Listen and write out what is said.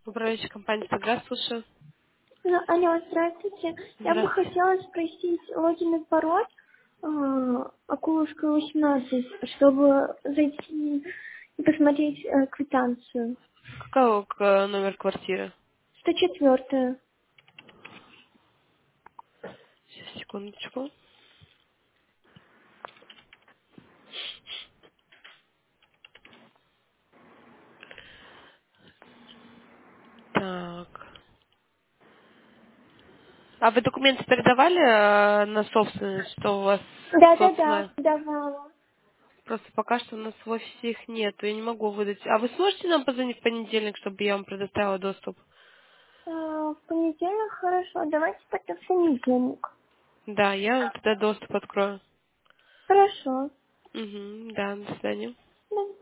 Управляющая компания «Сагра», слушаю. Ну, алло, здравствуйте. Я бы Здравствуйте. хотела спросить логин и пароль Акуловская 18, чтобы зайти и посмотреть квитанцию. Какой номер квартиры? 104. Сейчас, секундочку. Так. А вы документы передавали на собственность, что у вас Да-да-да, собственное? давала. Просто пока что у нас в офисе их нету, я не могу выдать. А вы сможете нам позвонить в понедельник, чтобы я вам предоставила доступ? В понедельник хорошо, давайте тогда в понедельник. Да, я вам тогда доступ открою. Хорошо. Угу, да, до свидания. Да.